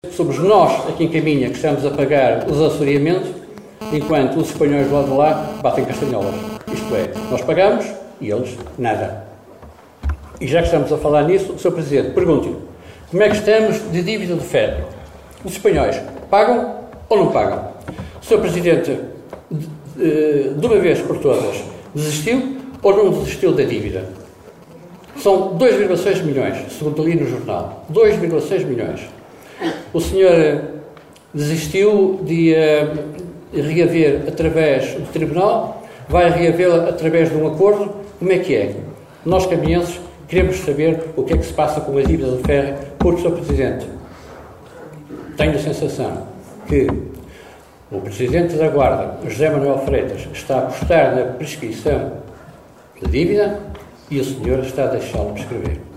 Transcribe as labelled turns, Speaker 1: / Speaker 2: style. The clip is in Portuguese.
Speaker 1: Somos nós, aqui em Caminha, que estamos a pagar os assoreamentos, enquanto os espanhóis lá de lá batem castanholas. Isto é, nós pagamos e eles nada. E já que estamos a falar nisso, Sr. Presidente, pergunto-lhe, como é que estamos de dívida de ferro? Os espanhóis pagam ou não pagam? O Sr. Presidente, de uma vez por todas, desistiu ou não desistiu da dívida? São 2,6 milhões, segundo li no jornal. 2,6 milhões. O senhor desistiu de reaver através do tribunal, vai reavê-la através de um acordo. Como é que é? Nós, caminhenses, queremos saber o que é que se passa com a dívida de ferro, porque, Sr. Presidente, tenho a sensação que o Presidente da Guarda, José Manuel Freitas, está a apostar na prescrição da dívida e o senhor está a deixá-lo prescrever.